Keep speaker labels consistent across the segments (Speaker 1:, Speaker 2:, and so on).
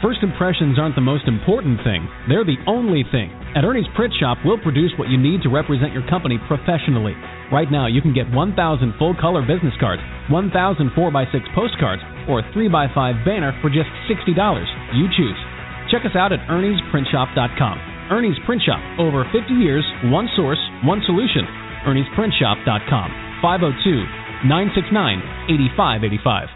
Speaker 1: First impressions aren't the most important thing. They're the only thing. At Ernie's Print Shop, we'll produce what you need to represent your company professionally. Right now, you can get 1,000 full-color business cards, 1,000 4x6 postcards, or a 3x5 banner for just $60. You choose. Check us out at Ernie'sPrintShop.com. Ernie's Print Shop. Over 50 years, one source, one solution. Ernie'sPrintShop.com. 502-969-8585.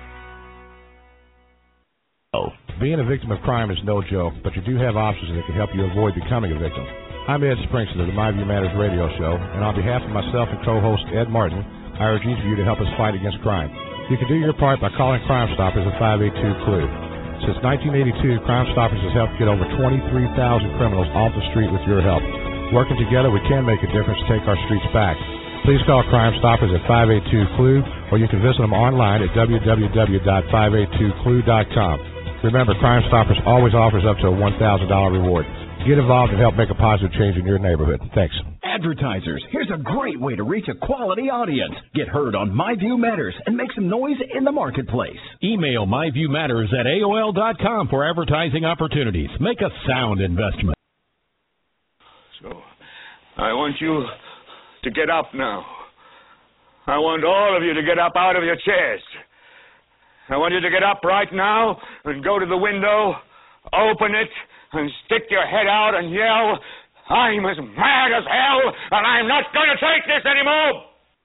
Speaker 2: Being a victim of crime is no joke, but you do have options that can help you avoid becoming a victim. I'm Ed Springston of the My View Matters radio show, and on behalf of myself and co-host Ed Martin, I urge each of you to help us fight against crime. You can do your part by calling Crime Stoppers at 582-CLUE. Since 1982, Crime Stoppers has helped get over 23,000 criminals off the street with your help. Working together, we can make a difference to take our streets back. Please call Crime Stoppers at 582-CLUE, or you can visit them online at www.582clue.com. Remember, Crime Stoppers always offers up to a $1,000 reward. Get involved and help make a positive change in your neighborhood. Thanks.
Speaker 3: Advertisers, here's a great way to reach a quality audience. Get heard on My View Matters and make some noise in the marketplace.
Speaker 4: Email myviewmatters@aol.com for advertising opportunities. Make a sound investment.
Speaker 5: So, I want you to get up now. I want all of you to get up out of your chairs. I want you to get up right now and go to the window, open it, and stick your head out and yell, "I'm as mad as hell, and I'm not going to take this anymore!"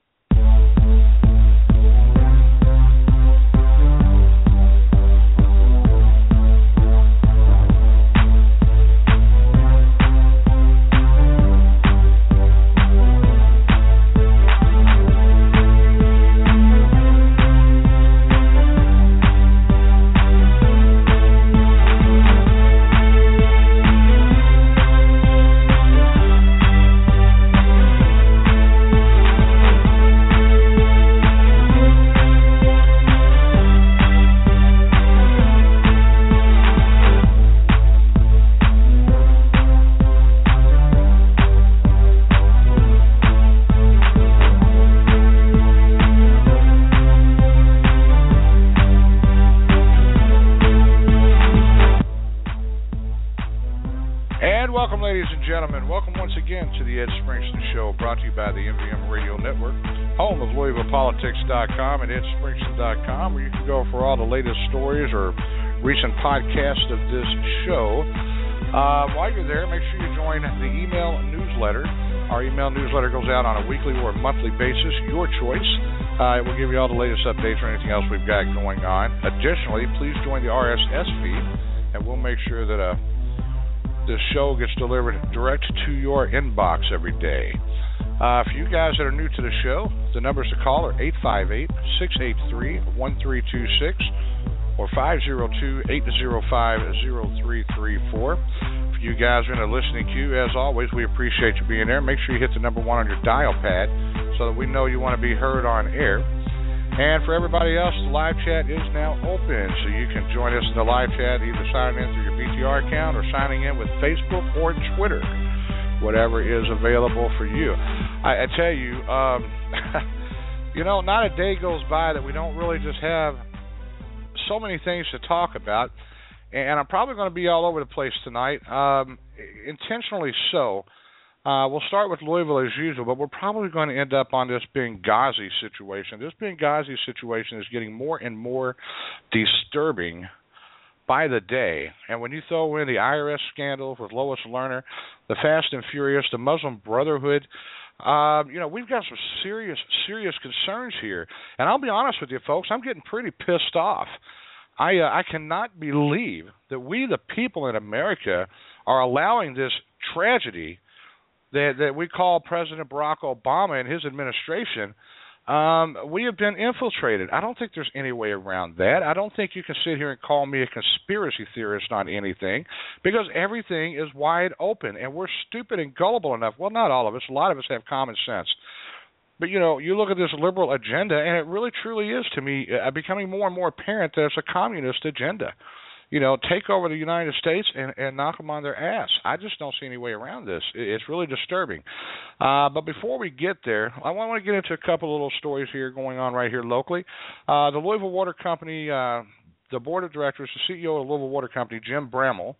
Speaker 2: Politics.com and EdSpringston.com, where you can go for all the latest stories or recent podcasts of this show. While you're there, make sure you join the email newsletter. Our email newsletter goes out on a weekly or monthly basis, your choice. It will give you all the latest updates or anything else we've got going on. Additionally, please join the RSS feed, and we'll make sure that this show gets delivered direct to your inbox every day. For you guys that are new to the show, the numbers to call are 858-683-1326 or 502-805-0334. For you guys who are in the listening queue, as always, we appreciate you being there. Make sure you hit the number 1 on your dial pad so that we know you want to be heard on air. And for everybody else, the live chat is now open, so you can join us in the live chat, either signing in through your BTR account or signing in with Facebook or Twitter. Whatever is available for you. I tell you, not a day goes by that we don't really just have so many things to talk about. And I'm probably going to be all over the place tonight, intentionally so. We'll start with Louisville as usual, but we're probably going to end up on this Benghazi situation. This Benghazi situation is getting more and more disturbing by the day. And when you throw in the IRS scandal with Lois Lerner, the Fast and Furious, the Muslim Brotherhood, we've got some serious concerns here. And I'll be honest with you, folks, I'm getting pretty pissed off. I cannot believe that we, the people in America, are allowing this tragedy that we call President Barack Obama and his administration. We have been infiltrated. I don't think there's any way around that. I don't think you can sit here and call me a conspiracy theorist on anything, because everything is wide open, and we're stupid and gullible enough. Well, not all of us. A lot of us have common sense. But, you look at this liberal agenda, and it really truly is, to me, becoming more and more apparent that it's a communist agenda. Take over the United States and knock them on their ass. I just don't see any way around this. It's really disturbing. But before we get there, I want to get into a couple of little stories here going on right here locally. The Louisville Water Company the board of directors, the CEO of the Louisville Water Company, Jim Bramall,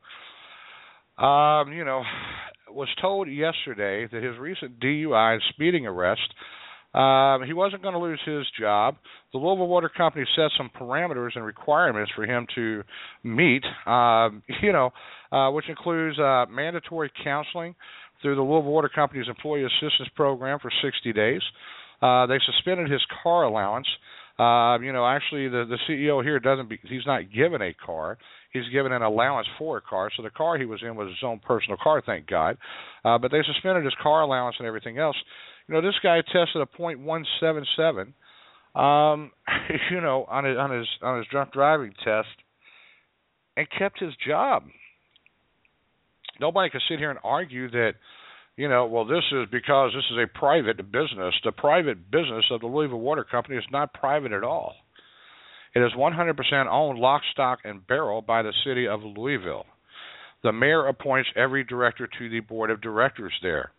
Speaker 2: was told yesterday that his recent DUI and speeding arrest, he wasn't going to lose his job. The Louisville Water Company set some parameters and requirements for him to meet, which includes mandatory counseling through the Louisville Water Company's Employee Assistance Program for 60 days. They suspended his car allowance. Actually, the CEO here he's not given a car. He's given an allowance for a car. So the car he was in was his own personal car, thank God. But they suspended his car allowance and everything else. This guy tested a .177, on his drunk driving test, and kept his job. Nobody can sit here and argue that, this is because this is a private business. The private business of the Louisville Water Company is not private at all. It is 100% owned lock, stock, and barrel by the city of Louisville. The mayor appoints every director to the board of directors there.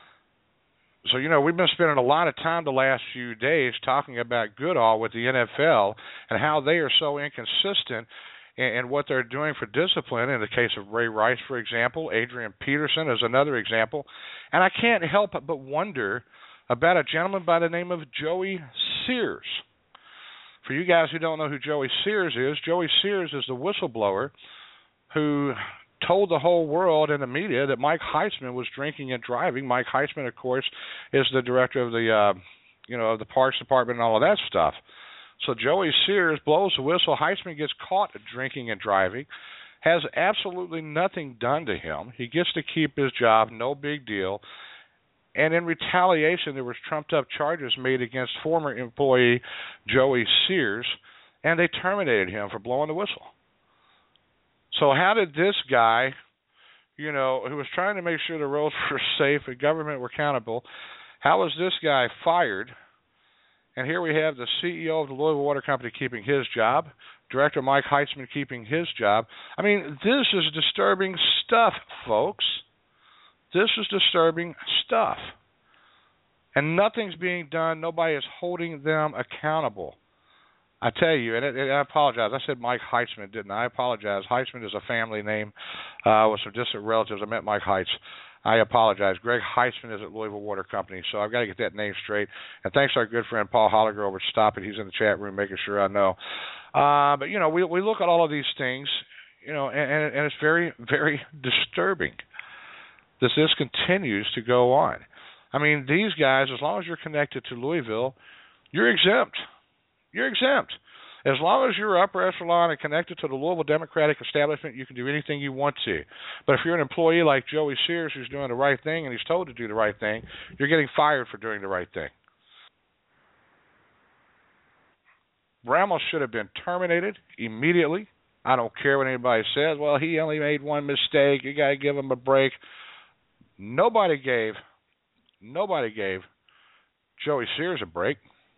Speaker 2: So, we've been spending a lot of time the last few days talking about Goodall with the NFL and how they are so inconsistent in what they're doing for discipline. In the case of Ray Rice, for example, Adrian Peterson is another example. And I can't help but wonder about a gentleman by the name of Joey Sears. For you guys who don't know who Joey Sears is the whistleblower who told the whole world and the media that Mike Heitzman was drinking and driving. Mike Heitzman, of course, is the director of the, of the Parks Department and all of that stuff. So Joey Sears blows the whistle. Heitzman gets caught drinking and driving, has absolutely nothing done to him. He gets to keep his job, no big deal. And in retaliation, there was trumped-up charges made against former employee Joey Sears, and they terminated him for blowing the whistle. So how did this guy, who was trying to make sure the roads were safe and government were accountable, how was this guy fired? And here we have the CEO of the Louisville Water Company keeping his job, Director Mike Heitzman keeping his job. I mean, this is disturbing stuff, folks. This is disturbing stuff. And nothing's being done. Nobody is holding them accountable. I tell you, and I apologize. I said Mike Heitzman, didn't I? I apologize. Heitzman is a family name with some distant relatives. I meant Mike Heitz. I apologize. Greg Heitzman is at Louisville Water Company, so I've got to get that name straight. And thanks to our good friend Paul Holliger over at Stop It. He's in the chat room making sure I know. But, we look at all of these things, and it's very, very disturbing that this continues to go on. I mean, these guys, as long as you're connected to Louisville, you're exempt. You're exempt. As long as you're upper echelon and connected to the Louisville Democratic establishment, you can do anything you want to. But if you're an employee like Joey Sears who's doing the right thing and he's told to do the right thing, you're getting fired for doing the right thing. Bramall should have been terminated immediately. I don't care what anybody says. Well, he only made one mistake. You got to give him a break. Nobody gave Joey Sears a break.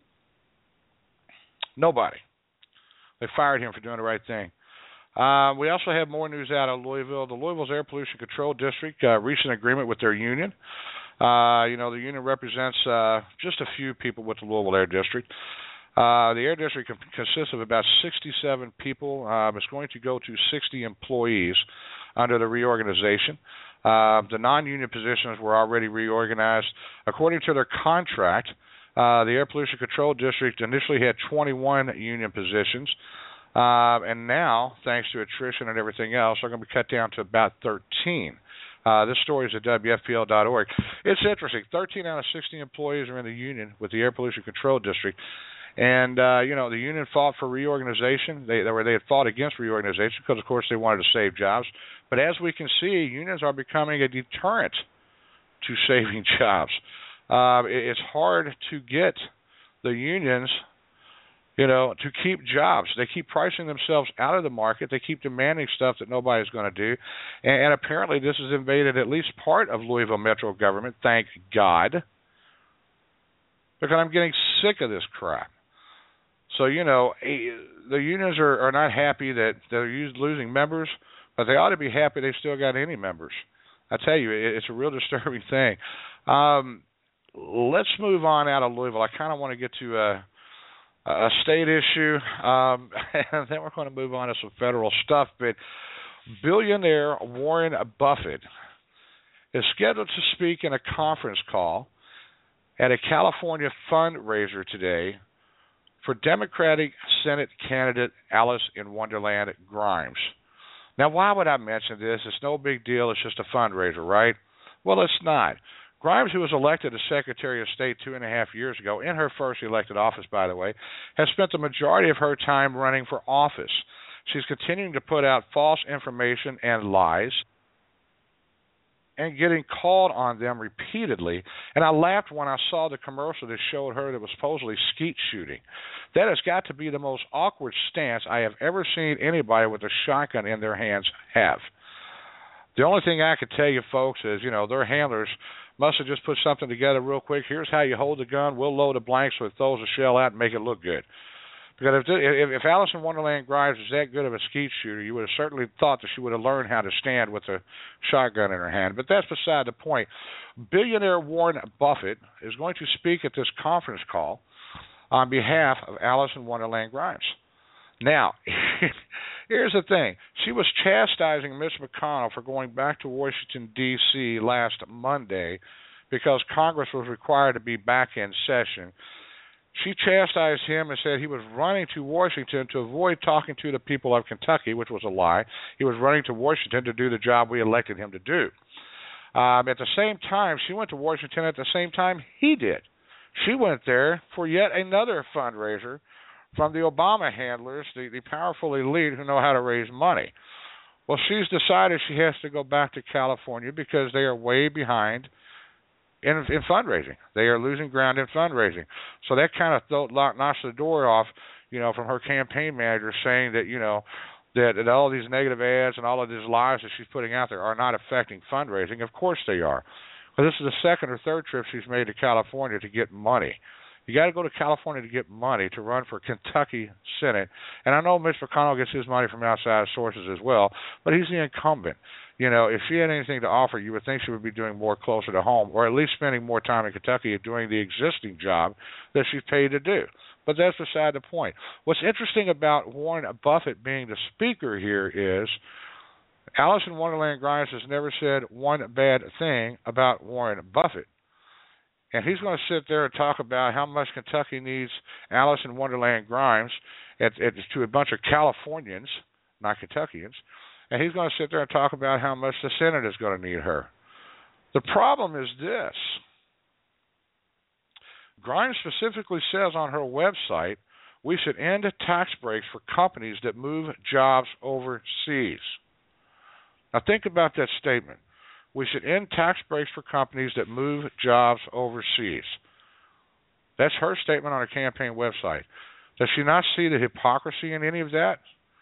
Speaker 2: Nobody. They fired him for doing the right thing. We also have more news out of Louisville. The Louisville's Air Pollution Control District reached an agreement with their union. The union represents just a few people with the Louisville Air District. The Air District consists of about 67 people. It's going to go to 60 employees under the reorganization. The non-union positions were already reorganized. According to their contract, the Air Pollution Control District initially had 21 union positions, and now, thanks to attrition and everything else, they're going to be cut down to about 13. This story is at WFPL.org. It's interesting. 13 out of 60 employees are in the union with the Air Pollution Control District. And, the union fought for reorganization. They had fought against reorganization because, of course, they wanted to save jobs. But as we can see, unions are becoming a deterrent to saving jobs. It's hard to get the unions, to keep jobs. They keep pricing themselves out of the market. They keep demanding stuff that nobody's going to do. And apparently this has invaded at least part of Louisville Metro government, thank God, because I'm getting sick of this crap. So, the unions are not happy that they're losing members, but they ought to be happy they still got any members. I tell you, it's a real disturbing thing. Let's move on out of Louisville. I kind of want to get to a state issue, and then we're going to move on to some federal stuff. But billionaire Warren Buffett is scheduled to speak in a conference call at a California fundraiser today for Democratic Senate candidate Alice in Wonderland Grimes. Now, why would I mention this? It's no big deal. It's just a fundraiser, right? Well, it's not. Grimes, who was elected as Secretary of State 2.5 years ago, in her first elected office, by the way, has spent the majority of her time running for office. She's continuing to put out false information and lies and getting called on them repeatedly. And I laughed when I saw the commercial that showed her that was supposedly skeet shooting. That has got to be the most awkward stance I have ever seen anybody with a shotgun in their hands have. The only thing I can tell you, folks, is, their handlers must have just put something together real quick. Here's how you hold the gun. We'll load a blank so it throws the shell out and make it look good. Because if Alice in Wonderland Grimes is that good of a skeet shooter, you would have certainly thought that she would have learned how to stand with a shotgun in her hand. But that's beside the point. Billionaire Warren Buffett is going to speak at this conference call on behalf of Alice in Wonderland Grimes. Now, here's the thing. She was chastising Mitch McConnell for going back to Washington, D.C. last Monday because Congress was required to be back in session. She chastised him and said he was running to Washington to avoid talking to the people of Kentucky, which was a lie. He was running to Washington to do the job we elected him to do. At the same time, she went to Washington at the same time he did. She went there for yet another fundraiser from the Obama handlers, the powerful elite who know how to raise money. Well, she's decided she has to go back to California because they are way behind in fundraising. They are losing ground in fundraising. So that kind of knocks the door off, from her campaign manager saying that, that all of these negative ads and all of these lies that she's putting out there are not affecting fundraising. Of course they are. But this is the second or third trip she's made to California to get money. You got to go to California to get money to run for Kentucky Senate. And I know Mitch McConnell gets his money from outside sources as well, but he's the incumbent. If she had anything to offer, you would think she would be doing more closer to home, or at least spending more time in Kentucky doing the existing job that she's paid to do. But that's beside the point. What's interesting about Warren Buffett being the speaker here is Alice in Wonderland Grimes has never said one bad thing about Warren Buffett. And he's going to sit there and talk about how much Kentucky needs Alice in Wonderland Grimes to a bunch of Californians, not Kentuckians. And he's going to sit there and talk about how much the Senate is going to need her. The problem is this. Grimes specifically says on her website, we should end tax breaks for companies that move jobs overseas. Now think about that statement. We should end tax breaks for companies that move jobs overseas. That's her statement on her campaign website. Does she not see the hypocrisy in any of that?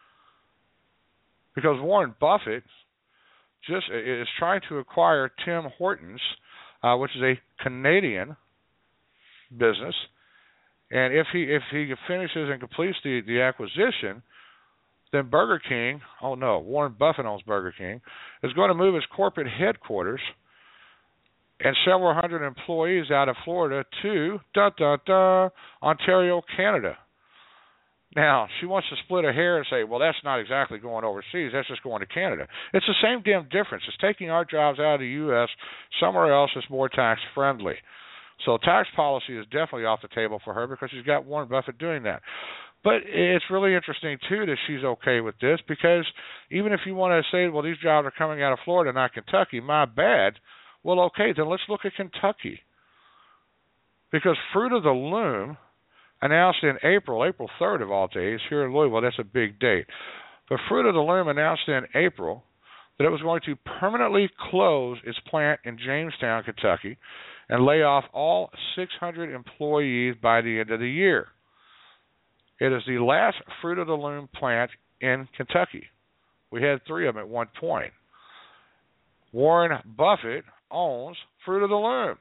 Speaker 2: Because Warren Buffett just is trying to acquire Tim Hortons, which is a Canadian business, and if he finishes and completes the acquisition, then Burger King, Warren Buffett owns Burger King, is going to move its corporate headquarters and several hundred employees out of Florida to Ontario, Canada. Now, she wants to split a hair and say, well, that's not exactly going overseas. That's just going to Canada. It's the same damn difference. It's taking our jobs out of the U.S. somewhere else that's more tax-friendly. So tax policy is definitely off the table for her because she's got Warren Buffett doing that. But it's really interesting, too, that she's okay with this because even if you want to say, well, these jobs are coming out of Florida, not Kentucky, my bad, well, okay, then let's look at Kentucky. Because Fruit of the Loom announced in April 3rd of all days, here in Louisville, that's a big date. But Fruit of the Loom announced in April that it was going to permanently close its plant in Jamestown, Kentucky, and lay off all 600 employees by the end of the year. It is the last Fruit of the Loom plant in Kentucky. We had 3 of them at one point. Warren Buffett owns Fruit of the Loom.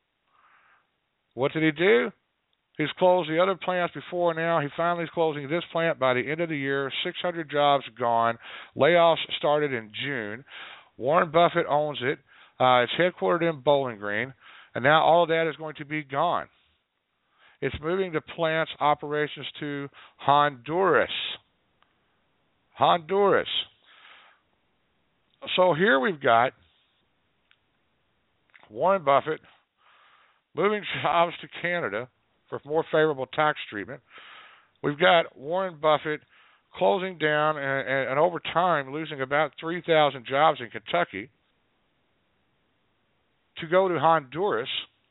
Speaker 2: What did he do? He's closed the other plants before now. He finally is closing this plant by the end of the year. 600 jobs gone. Layoffs started in June. Warren Buffett owns it. It's headquartered in Bowling Green. And now all of that is going to be gone. It's moving the plant's operations to Honduras. Honduras. So here we've got Warren Buffett moving jobs to Canada for more favorable tax treatment. We've got Warren Buffett closing down and over time losing about 3,000 jobs in Kentucky to go to Honduras.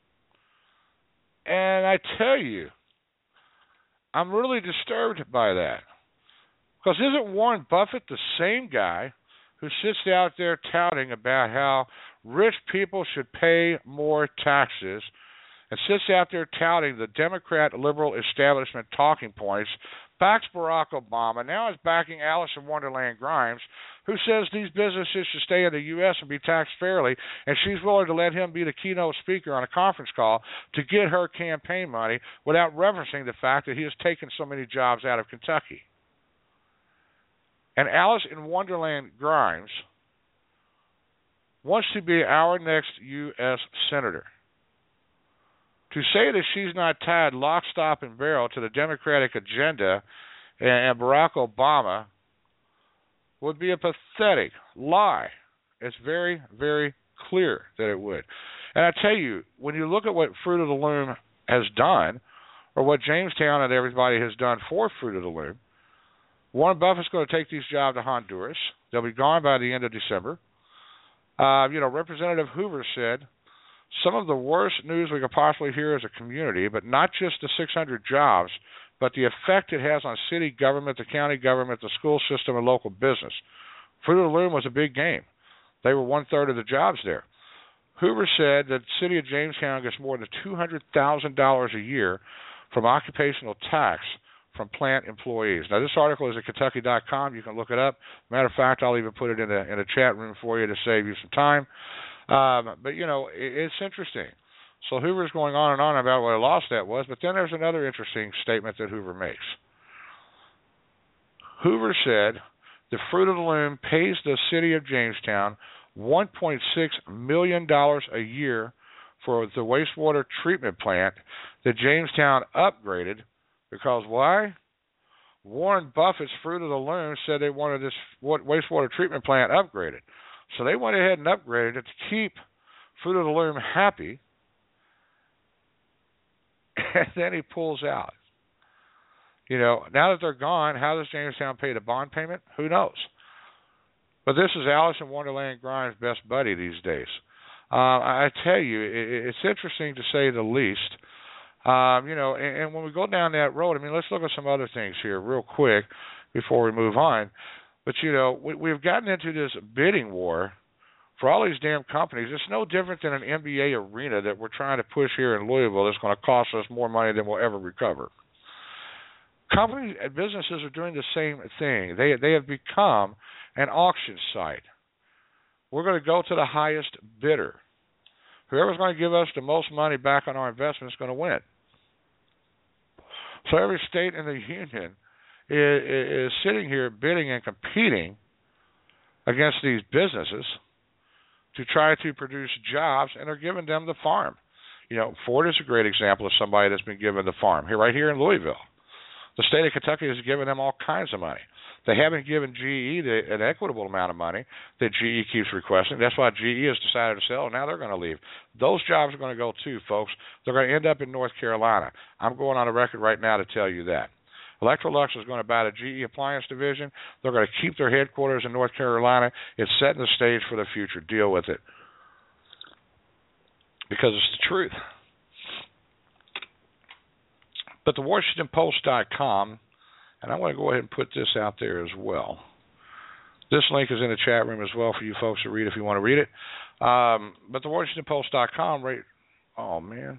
Speaker 2: And I tell you, I'm really disturbed by that. Because isn't Warren Buffett the same guy who sits out there touting about how rich people should pay more taxes and sits out there touting the Democrat liberal establishment talking points, backs Barack Obama, now is backing Alice in Wonderland Grimes, who says these businesses should stay in the U.S. and be taxed fairly, and she's willing to let him be the keynote speaker on a conference call to get her campaign money without referencing the fact that he has taken so many jobs out of Kentucky. And Alice in Wonderland Grimes wants to be our next U.S. Senator. To say that she's not tied lock, stock, and barrel to the Democratic agenda and Barack Obama would be a pathetic lie. It's very, very clear that it would. And I tell you, when you look at what Fruit of the Loom has done, or what Jamestown and everybody has done for Fruit of the Loom, Warren Buffett's going to take these jobs to Honduras. They'll be gone by the end of December. Representative Hoover said, some of the worst news we could possibly hear as a community, but not just the 600 jobs, but the effect it has on city government, the county government, the school system, and local business. Fruit of the Loom was a big game. They were 1/3 of the jobs there. Hoover said that the city of Jamestown gets more than $200,000 a year from occupational tax from plant employees. Now, this article is at Kentucky.com. You can look it up. Matter of fact, I'll even put it in a chat room for you to save you some time. But, it's interesting. So Hoover's going on and on about what a loss that was, but then there's another interesting statement that Hoover makes. Hoover said the Fruit of the Loom pays the city of Jamestown $1.6 million a year for the wastewater treatment plant that Jamestown upgraded because why? Warren Buffett's Fruit of the Loom said they wanted this wastewater treatment plant upgraded. So they went ahead and upgraded it to keep Fruit of the Loom happy. And then he pulls out. Now that they're gone, how does Jamestown pay the bond payment? Who knows? But this is Alice in Wonderland Grimes' best buddy these days. I tell you, it's interesting to say the least. And when we go down that road, let's look at some other things here real quick before we move on. But, we've gotten into this bidding war for all these damn companies. It's no different than an NBA arena that we're trying to push here in Louisville that's going to cost us more money than we'll ever recover. Companies and businesses are doing the same thing. They have become an auction site. We're going to go to the highest bidder. Whoever's going to give us the most money back on our investment is going to win. So every state in the union is sitting here bidding and competing against these businesses to try to produce jobs, and they're giving them the farm. Ford is a great example of somebody that's been given the farm right here in Louisville. The state of Kentucky has given them all kinds of money. They haven't given GE an equitable amount of money that GE keeps requesting. That's why GE has decided to sell, and now they're going to leave. Those jobs are going to go too, folks. They're going to end up in North Carolina. I'm going on the record right now to tell you that. Electrolux is going to buy the GE appliance division. They're going to keep their headquarters in North Carolina. It's setting the stage for the future. Deal with it. Because it's the truth. But the WashingtonPost.com, and I'm going to go ahead and put this out there as well. This link is in the chat room as well for you folks to read if you want to read it. But the WashingtonPost.com, right? Oh, man.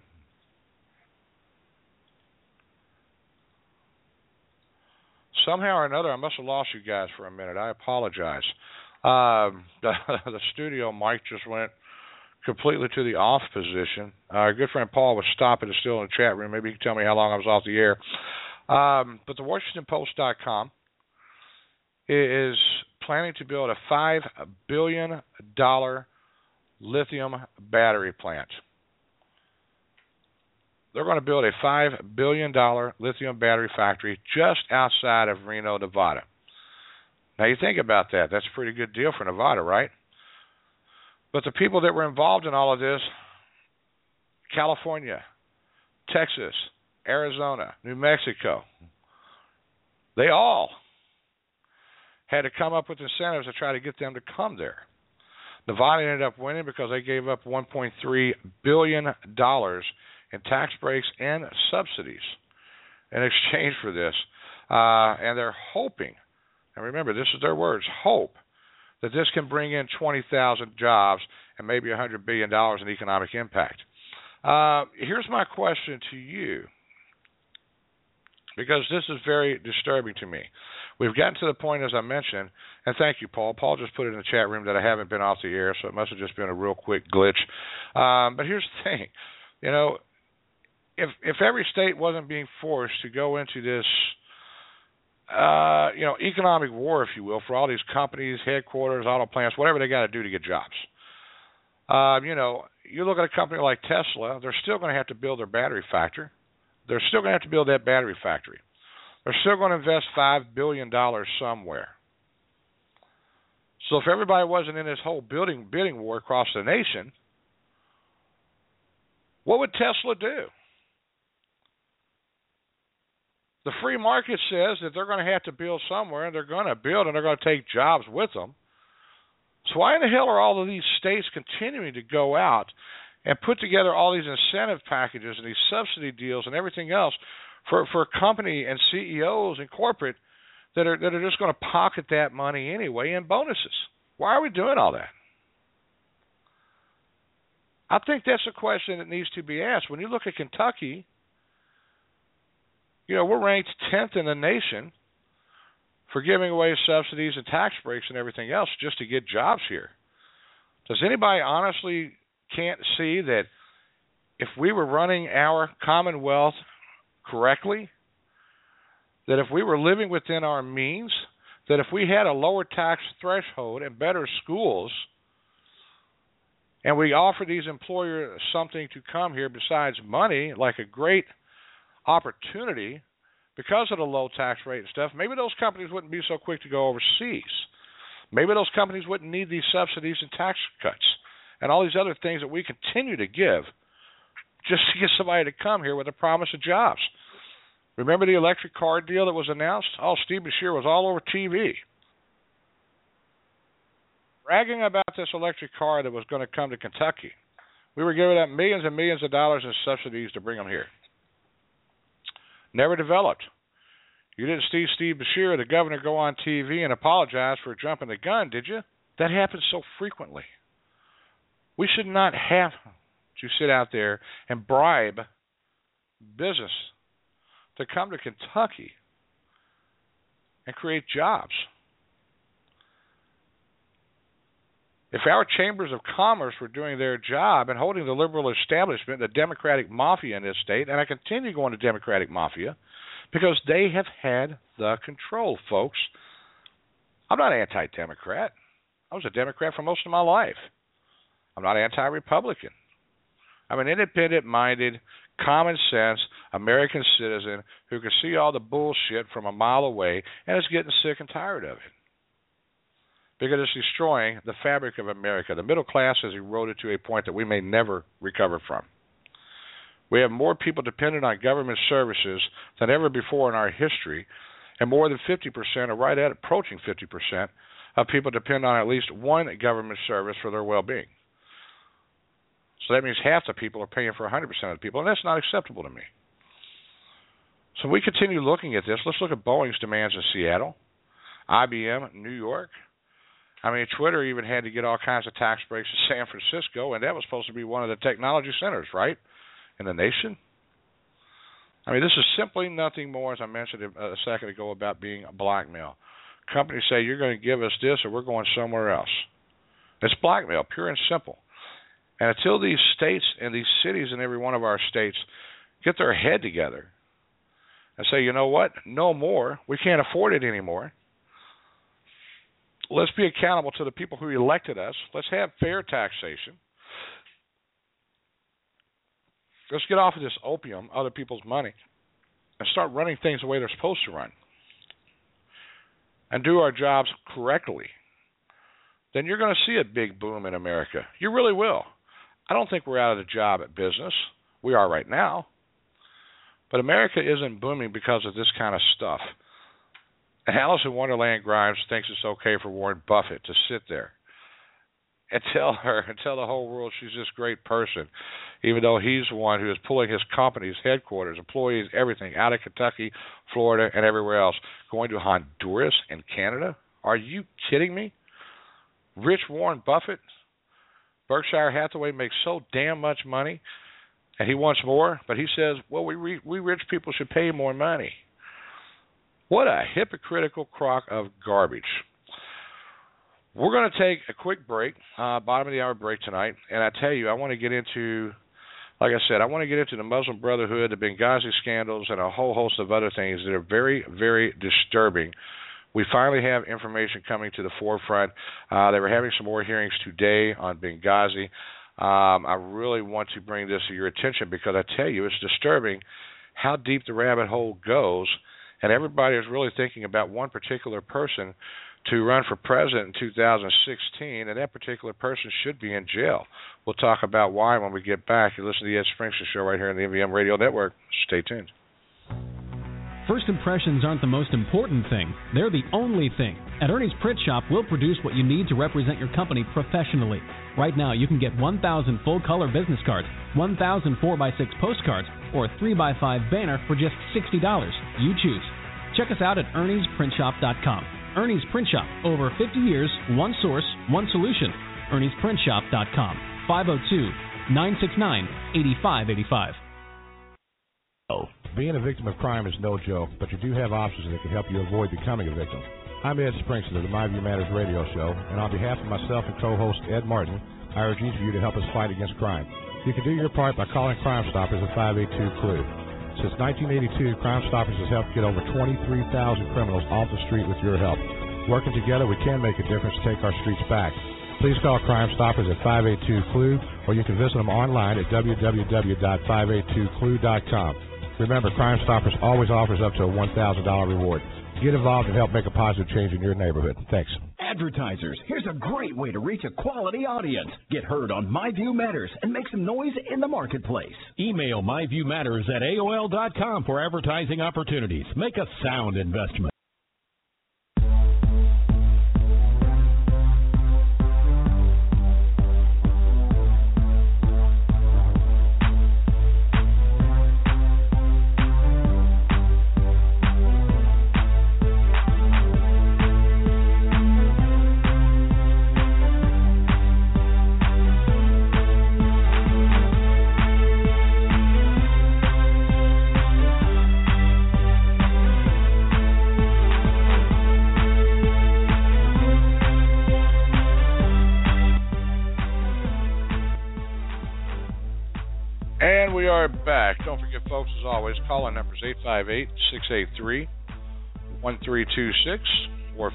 Speaker 2: Somehow or another, I must have lost you guys for a minute. I apologize. The studio mic just went completely to the off position. Our good friend Paul was stopping. Is still in the chat room. Maybe he can tell me how long I was off the air. But the WashingtonPost.com is planning to build a $5 billion lithium battery plant. they're going to build a $5 billion lithium battery factory just outside of Reno, Nevada. Now, you think about that. That's a pretty good deal for Nevada, right? But the people that were involved in all of this, California, Texas, Arizona, New Mexico, they all had to come up with incentives to try to get them to come there. Nevada ended up winning because they gave up $1.3 billion in tax breaks and subsidies in exchange for this. And they're hoping, and remember, this is their words, hope, that this can bring in 20,000 jobs and maybe $100 billion in economic impact. Here's my question to you, because this is very disturbing to me. We've gotten to the point, as I mentioned, and thank you, Paul. Paul just put it in the chat room that I haven't been off the air, so it must have just been a real quick glitch. But here's the thing. You know, if every state wasn't being forced to go into this, economic war, if you will, for all these companies, headquarters, auto plants, whatever they got to do to get jobs. You look at a company like Tesla, they're still going to have to build their battery factory. They're still going to have to build that battery factory. They're still going to invest $5 billion somewhere. So if everybody wasn't in this whole bidding war across the nation, what would Tesla do? The free market says that they're going to have to build somewhere, and they're going to build, and they're going to take jobs with them. So why in the hell are all of these states continuing to go out and put together all these incentive packages and these subsidy deals and everything else for company and CEOs and corporate that are just going to pocket that money anyway in bonuses? Why are we doing all that? I think that's a question that needs to be asked. When you look at Kentucky, we're ranked 10th in the nation for giving away subsidies and tax breaks and everything else just to get jobs here. Does anybody honestly can't see that if we were running our Commonwealth correctly, that if we were living within our means, that if we had a lower tax threshold and better schools, and we offer these employers something to come here besides money, like a great opportunity because of the low tax rate and stuff, maybe those companies wouldn't be so quick to go overseas. Maybe those companies wouldn't need these subsidies and tax cuts and all these other things that we continue to give just to get somebody to come here with a promise of jobs. Remember the electric car deal that was announced? Oh, Steve Beshear was all over TV bragging about this electric car that was going to come to Kentucky. We were giving out millions and millions of dollars in subsidies to bring them here. Never developed. You didn't see Steve Beshear, the governor, go on TV and apologize for jumping the gun, did you? That happens so frequently. We should not have to sit out there and bribe business to come to Kentucky and create jobs. If our chambers of commerce were doing their job and holding the liberal establishment, the Democratic mafia in this state, and I continue going to Democratic mafia because they have had the control, folks. I'm not anti-Democrat. I was a Democrat for most of my life. I'm not anti-Republican. I'm an independent-minded, common-sense American citizen who can see all the bullshit from a mile away and is getting sick and tired of it. Because it's destroying the fabric of America. The middle class has eroded to a point that we may never recover from. We have more people dependent on government services than ever before in our history, and more than 50%, or right at approaching 50%, of people depend on at least one government service for their well-being. So that means half the people are paying for 100% of the people, and that's not acceptable to me. So we continue looking at this. Let's look at Boeing's demands in Seattle, IBM, New York. I mean, Twitter even had to get all kinds of tax breaks in San Francisco, and that was supposed to be one of the technology centers, right, in the nation? I mean, this is simply nothing more, as I mentioned a second ago, about being blackmail. Companies say, you're going to give us this or we're going somewhere else. It's blackmail, pure and simple. And until these states and these cities in every one of our states get their head together and say, you know what, no more, we can't afford it anymore. Let's be accountable to the people who elected us. Let's have fair taxation. let's get off of this opium, other people's money, and start running things the way they're supposed to run, and do our jobs correctly, then you're going to see a big boom in America. You really will. I don't think we're out of the job at business. We are right now. But America isn't booming because of this kind of stuff. Alice in Wonderland Grimes thinks it's okay for Warren Buffett to sit there and tell the whole world she's this great person, even though he's the one who is pulling his company's headquarters, employees, everything out of Kentucky, Florida, and everywhere else, going to Honduras and Canada. Are you kidding me? Rich Warren Buffett, Berkshire Hathaway makes so damn much money, and he wants more, but he says, well, we rich people should pay more money. What a hypocritical crock of garbage. We're going to take a quick break, bottom of the hour break tonight, and I tell you, I want to get into, like I said, I want to get into the Muslim Brotherhood, the Benghazi scandals, and a whole host of other things that are very, very disturbing. We finally have information coming to the forefront. They were having some more hearings today on Benghazi. I really want to bring this to your attention because I tell you, it's disturbing how deep the rabbit hole goes, and everybody is really thinking about one particular person to run for president in 2016, and that particular person should be in jail. We'll talk about why when we get back. You listen to the Ed Springfield Show right here on the MVM Radio Network. Stay tuned.
Speaker 1: First impressions aren't the most important thing. They're the only thing. At Ernie's Print Shop, we'll produce what you need to represent your company professionally. Right now, you can get 1,000 full-color business cards, 1,000 4x6 postcards, or a 3x5 banner for just $60. You choose. Check us out at Ernie'sPrintShop.com. Ernie's Print Shop. Over 50 years, one source, one solution. Ernie'sPrintShop.com. 502-969-8585.
Speaker 6: Being a victim of crime is no joke, but you do have options that can help you avoid becoming a victim. I'm Ed Springfield of the My View Matters radio show, and on behalf of myself and co-host Ed Martin, I urge each of you to help us fight against crime. You can do your part by calling Crime Stoppers at 582-CLUE. Since 1982, Crime Stoppers has helped get over 23,000 criminals off the street with your help. Working together, we can make a difference to take our streets back. Please call Crime Stoppers at 582-CLUE, or you can visit them online at www.582clue.com. Remember, Crime Stoppers always offers up to a $1,000 reward. Get involved and help make a positive change in your neighborhood. Thanks.
Speaker 3: Advertisers, here's a great way to reach a quality audience. Get heard on My View Matters and make some noise in the marketplace.
Speaker 4: Email myviewmatters@aol.com for advertising opportunities. Make a sound investment.
Speaker 2: Back. Don't forget, folks, as always, call-in numbers 858-683-1326 or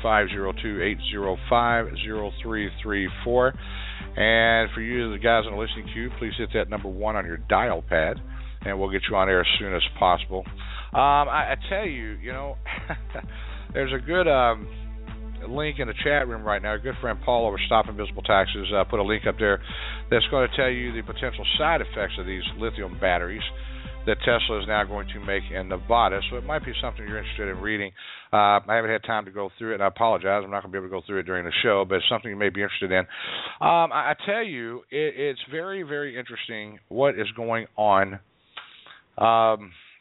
Speaker 2: 502-805-0334. And for you, the guys on the listening queue, please hit that number 1 on your dial pad, and we'll get you on air as soon as possible. I tell you, there's a good link in the chat room right now. Our good friend Paul over Stop Invisible Taxes put a link up there that's going to tell you the potential side effects of these lithium batteries that Tesla is now going to make in Nevada. So it might be something you're interested in reading. I haven't had time to go through it, and I apologize. I'm not going to be able to go through it during the show, but it's something you may be interested in. I tell you, it's very, very interesting what is going on. A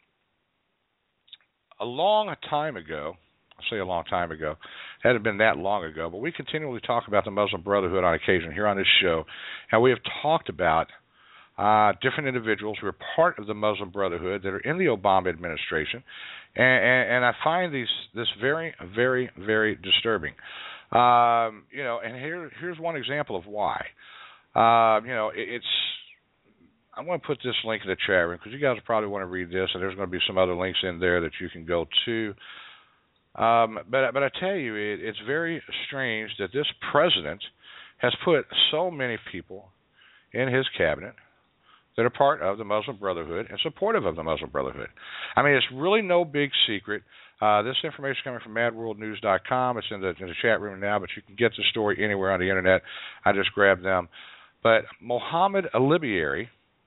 Speaker 2: long time ago, I'll say a long time ago, it hadn't been that long ago, but we continually talk about the Muslim Brotherhood on occasion here on this show, and we have talked about different individuals who are part of the Muslim Brotherhood that are in the Obama administration, and I find this very, very, very disturbing. And here's one example of why. It's I'm going to put this link in the chat room because you guys probably want to read this, and there's going to be some other links in there that you can go to. But I tell you, it's very strange that this president has put so many people in his cabinet that are part of the Muslim Brotherhood and supportive of the Muslim Brotherhood. I mean, it's really no big secret. This information is coming from MadWorldNews.com. It's in the chat room now, but you can get the story anywhere on the internet. I just grabbed them. But Mohammed Alibiari,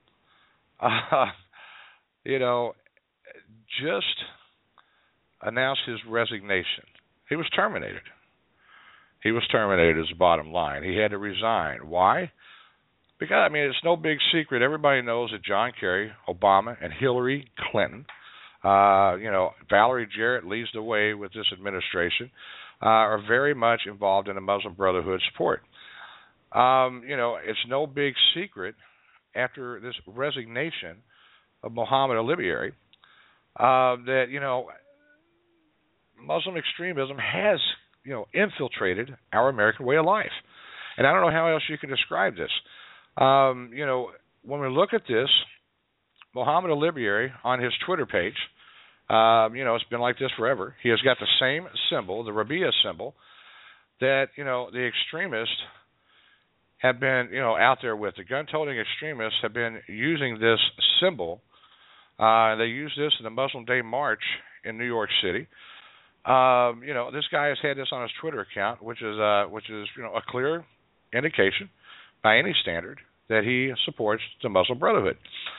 Speaker 2: just announced his resignation. He was terminated. He was terminated is the bottom line. He had to resign. Why? Because, I mean, it's no big secret. Everybody knows that John Kerry, Obama, and Hillary Clinton, Valerie Jarrett leads the way with this administration, are very much involved in the Muslim Brotherhood support. It's no big secret after this resignation of Mohammed Alibiari that, Muslim extremism has, infiltrated our American way of life. And I don't know how else you can describe this. When we look at this, Mohammed Alibiari on his Twitter page, it's been like this forever. He has got the same symbol, the Rabia symbol, that, the extremists have been, out there with. The gun-toting extremists have been using this symbol. They used this in the Muslim Day March in New York City. This guy has had this on his Twitter account, which is a clear indication by any standard that he supports the Muslim Brotherhood.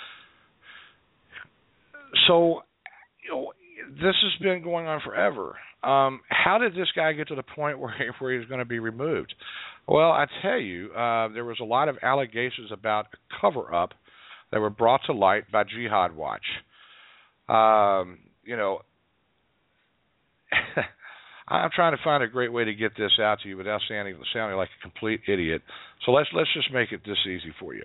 Speaker 2: So, this has been going on forever. How did this guy get to the point where he's going to be removed? Well, I tell you, there was a lot of allegations about a cover-up that were brought to light by Jihad Watch. I'm trying to find a great way to get this out to you without sounding like a complete idiot. So let's just make it this easy for you.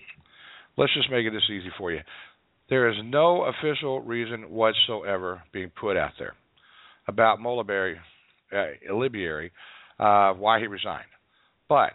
Speaker 2: There is no official reason whatsoever being put out there about Alibiari, why he resigned. But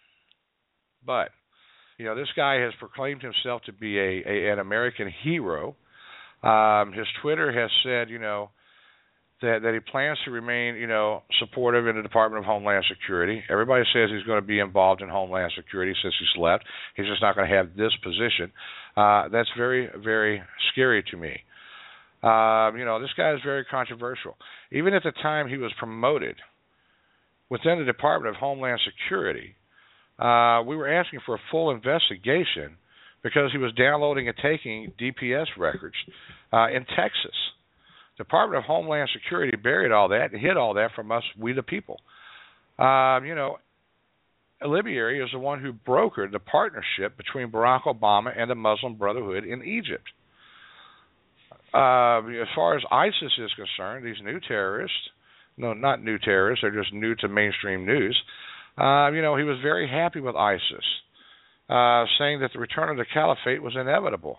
Speaker 2: this guy has proclaimed himself to be an American hero. His Twitter has said, that he plans to remain, supportive in the Department of Homeland Security. Everybody says he's going to be involved in Homeland Security since he's left. He's just not going to have this position. That's very, very scary to me. This guy is very controversial. Even at the time he was promoted within the Department of Homeland Security, we were asking for a full investigation because he was downloading and taking DPS records in Texas. Department of Homeland Security buried all that and hid all that from us, we the people. Alibiari is the one who brokered the partnership between Barack Obama and the Muslim Brotherhood in Egypt. As far as ISIS is concerned, these new terrorists, no, not new terrorists, they're just new to mainstream news. He was very happy with ISIS, saying that the return of the caliphate was inevitable.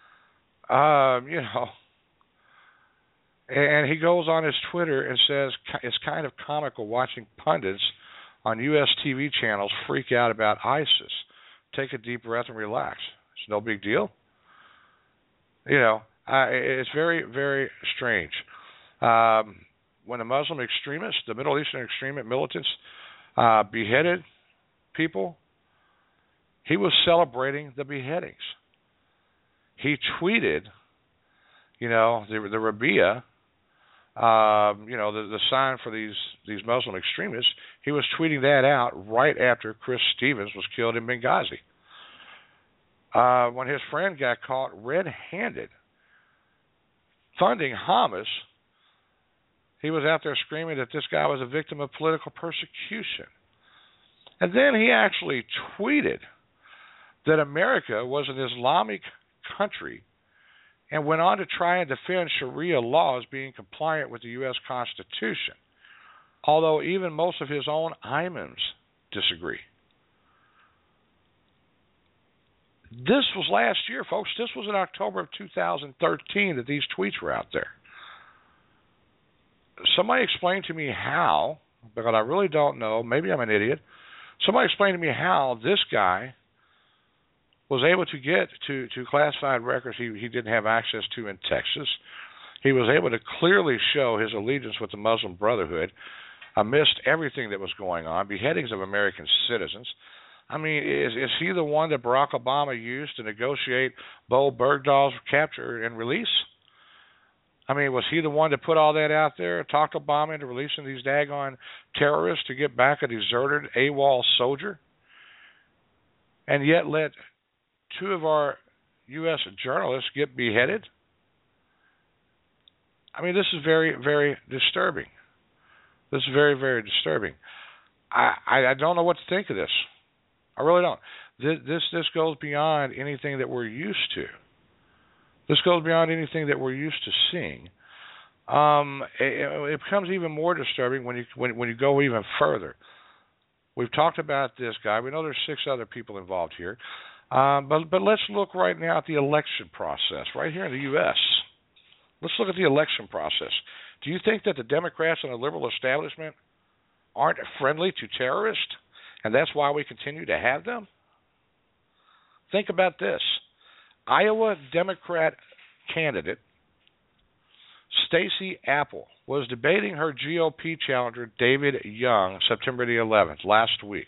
Speaker 2: And he goes on his Twitter and says it's kind of comical watching pundits on U.S. TV channels freak out about ISIS. Take a deep breath and relax. It's no big deal. It's very, very strange. When the Muslim extremists, the Middle Eastern extremist militants, beheaded people, he was celebrating the beheadings. He tweeted, the Rabia, the sign for these Muslim extremists, he was tweeting that out right after Chris Stevens was killed in Benghazi. When his friend got caught red-handed funding Hamas, he was out there screaming that this guy was a victim of political persecution. And then he actually tweeted that America was an Islamic country and went on to try and defend Sharia laws being compliant with the U.S. Constitution, although even most of his own imams disagree. This was last year, folks. This was in October of 2013 that these tweets were out there. Somebody explain to me how, because I really don't know, maybe I'm an idiot, somebody explain to me how this guy was able to get to classified records he didn't have access to in Texas. He was able to clearly show his allegiance with the Muslim Brotherhood amidst everything that was going on, beheadings of American citizens, I mean, is he the one that Barack Obama used to negotiate Bo Bergdahl's capture and release? I mean, was he the one that put all that out there, talked Obama into releasing these daggone terrorists to get back a deserted AWOL soldier? And yet let two of our U.S. journalists get beheaded? I mean, this is very, very disturbing. This is very, very disturbing. I don't know what to think of this. I really don't. This goes beyond anything that we're used to. This goes beyond anything that we're used to seeing. It becomes even more disturbing when you go even further. We've talked about this guy. We know there's 6 other people involved here. But let's look right now at the election process right here in the U.S. Let's look at the election process. Do you think that the Democrats and the liberal establishment aren't friendly to terrorists, and that's why we continue to have them? Think about this. Iowa Democrat candidate Stacey Apple was debating her GOP challenger David Young September the 11th, last week.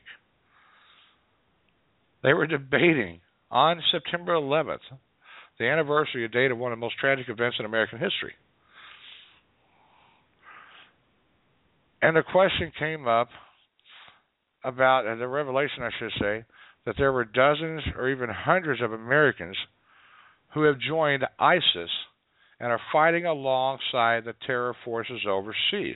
Speaker 2: They were debating on September 11th, the anniversary date of one of the most tragic events in American history. And the question came up about, the revelation I should say, that there were dozens or even hundreds of Americans who have joined ISIS and are fighting alongside the terror forces overseas.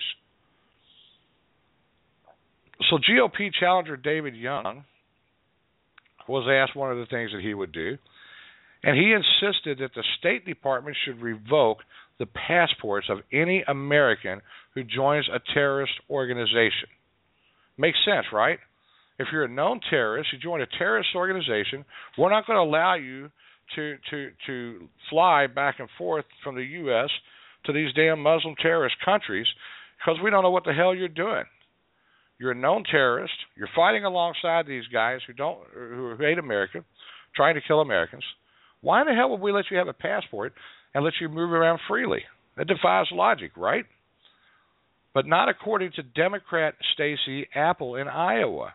Speaker 2: So GOP challenger David Young was asked one of the things that he would do, and he insisted that the State Department should revoke the passports of any American who joins a terrorist organization. Makes sense, right? If you're a known terrorist, you join a terrorist organization, we're not going to allow you to fly back and forth from the U.S. to these damn Muslim terrorist countries because we don't know what the hell you're doing. You're a known terrorist. You're fighting alongside these guys who hate America, trying to kill Americans. Why in the hell would we let you have a passport and let you move around freely? That defies logic, right? But not according to Democrat Stacey Apple in Iowa.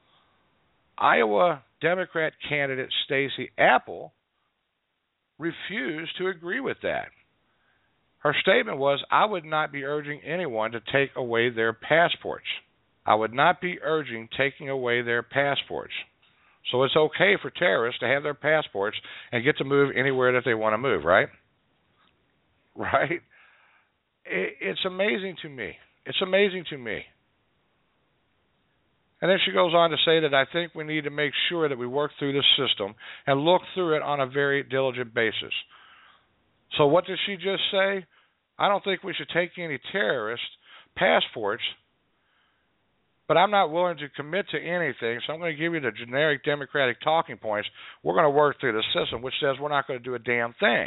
Speaker 2: Iowa Democrat candidate Stacey Apple refused to agree with that. Her statement was, I would not be urging anyone to take away their passports. I would not be urging taking away their passports. So it's okay for terrorists to have their passports and get to move anywhere that they want to move, right? Right? It's amazing to me. It's amazing to me. And then she goes on to say that I think we need to make sure that we work through this system and look through it on a very diligent basis. So what did she just say? I don't think we should take any terrorist passports, but I'm not willing to commit to anything, so I'm going to give you the generic Democratic talking points. We're going to work through the system, which says we're not going to do a damn thing.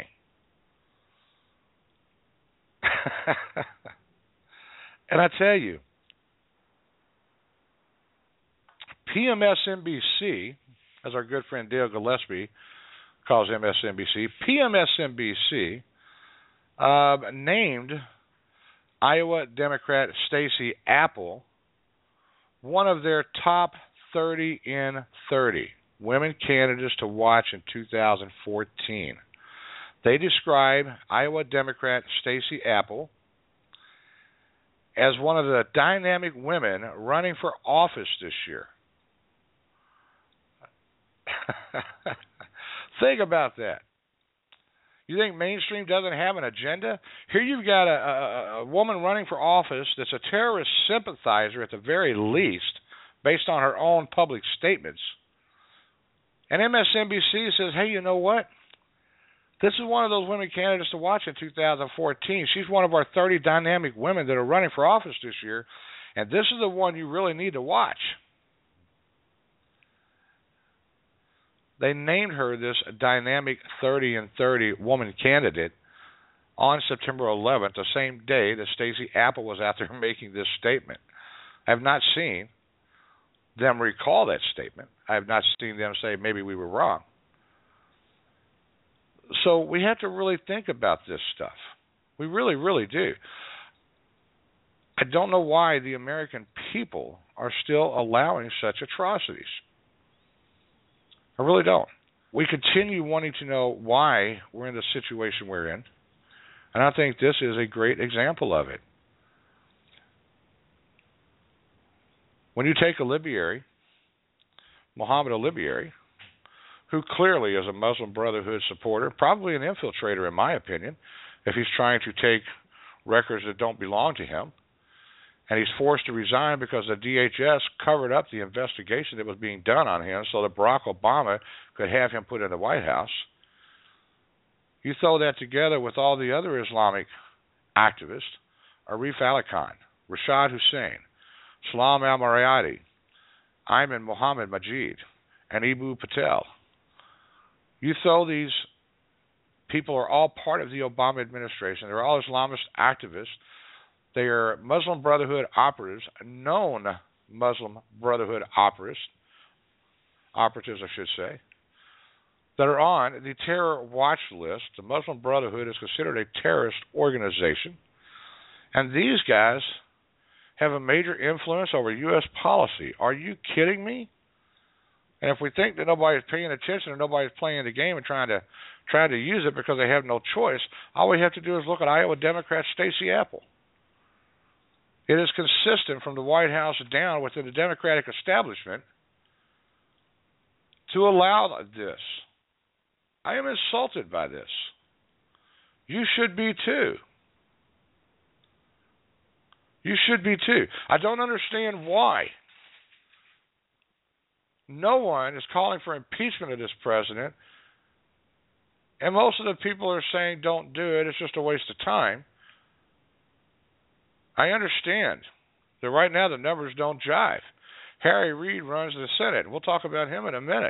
Speaker 2: And I tell you, PMSNBC, as our good friend Dale Gillespie calls MSNBC, PMSNBC named Iowa Democrat Stacey Apple one of their top 30 in 30 women candidates to watch in 2014. They describe Iowa Democrat Stacey Apple as one of the dynamic women running for office this year. Think about that. You think mainstream doesn't have an agenda? Here you've got a woman running for office that's a terrorist sympathizer at the very least, based on her own public statements. And MSNBC says, hey, you know what? This is one of those women candidates to watch in 2014. She's one of our 30 dynamic women that are running for office this year, and this is the one you really need to watch. They named her this dynamic 30 in 30 woman candidate on September 11th, the same day that Stacey Apple was out there making this statement. I have not seen them recall that statement. I have not seen them say maybe we were wrong. So we have to really think about this stuff. We really, really do. I don't know why the American people are still allowing such atrocities. I really don't. We continue wanting to know why we're in the situation we're in, and I think this is a great example of it. When you take a Libieri, Mohammed al-Libieri, who clearly is a Muslim Brotherhood supporter, probably an infiltrator in my opinion, if he's trying to take records that don't belong to him, and he's forced to resign because the DHS covered up the investigation that was being done on him so that Barack Obama could have him put in the White House. You throw that together with all the other Islamic activists, Arif Ali Khan, Rashad Hussain, Salam al-Marayati, Ayman Mohammed Majid, and Ibu Patel. You throw these people are all part of the Obama administration. They're all Islamist activists. They are Muslim Brotherhood operatives, known Muslim Brotherhood operatives, I should say, that are on the terror watch list. The Muslim Brotherhood is considered a terrorist organization. And these guys have a major influence over U.S. policy. Are you kidding me? And if we think that nobody's paying attention and nobody's playing the game and trying to use it because they have no choice, all we have to do is look at Iowa Democrat Stacey Apple. It is consistent from the White House down within the Democratic establishment to allow this. I am insulted by this. You should be too. You should be too. I don't understand why no one is calling for impeachment of this president, and most of the people are saying don't do it, it's just a waste of time. I understand that right now the numbers don't jive. Harry Reid runs the Senate. We'll talk about him in a minute.